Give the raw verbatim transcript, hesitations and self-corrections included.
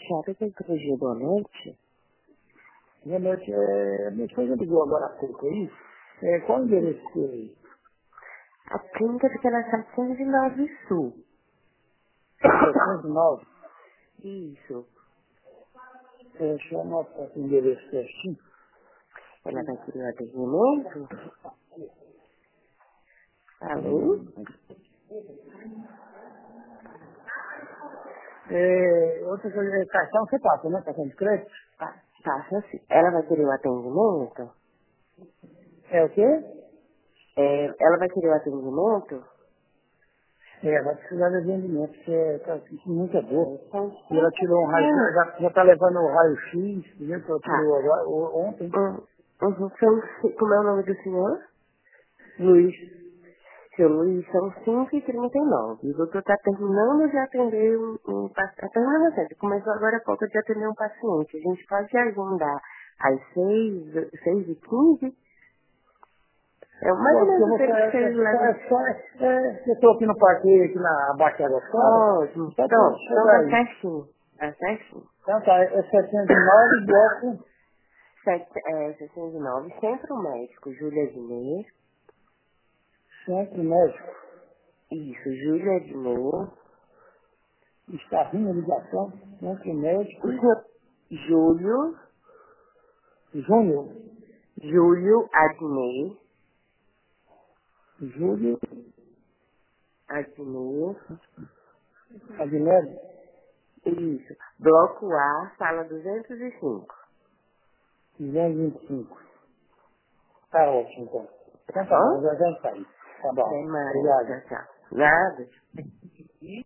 Tiago da Ecologia, boa noite. Boa noite. É, minha esposa ligou agora há pouco aí. É, qual o endereço que aí? A clínica fica na setecentos e nove Sul. setecentos e nove. Isso. É, deixa eu anotar aqui o endereço certinho. Ela vai querer o atendimento? Alô? É, outra coisa, é, cartão você passa, né? Cartão de crédito? Pa- Passa assim. Ela vai querer o atendimento? É o quê? É, ela vai querer o atendimento? É, vai precisar de atendimento, porque é, tá sentindo muita dor. É, são E ela cinco tirou um raio, minutos. já, já tá levando o raio-x, né? Que ela Tá. tirou agora, o- ontem. Hum, uhum. São, ci- como é o nome do senhor? Luiz. Seu Luiz, são cinco e trinta e nove. O doutor está terminando de atender um, um paciente. Está terminando assim, começou agora há pouco de atender um paciente. A gente pode agendar às seis, seis e quinze. É mais ou Bom, porque eu menos o vou tempo que sair, é vocês só, levam. é só, é, eu estou aqui no parque, aqui na Abaixo Água Clara, Ótimo. só para Pronto, então chegar tá aí. certinho. Tá certinho. Então tá, é setecentos e nove, bloco, Sete, é, setecentos e nove, Centro Médico, Júlia Dinê. centro médico, Isso, Júlia Dinê. está rindo a ligação, centro O médico, senhor Júlio, Júnior, Júlio Adnei. Júlio, Adnei. Adnélio, Isso. Bloco A, sala duzentos e cinco. duzentos e vinte e cinco. Tá ótimo, então. Tá Então tá bom, bom? já já está aí. Tá bom, Até mais. obrigado. Tchau, tchau. Nada.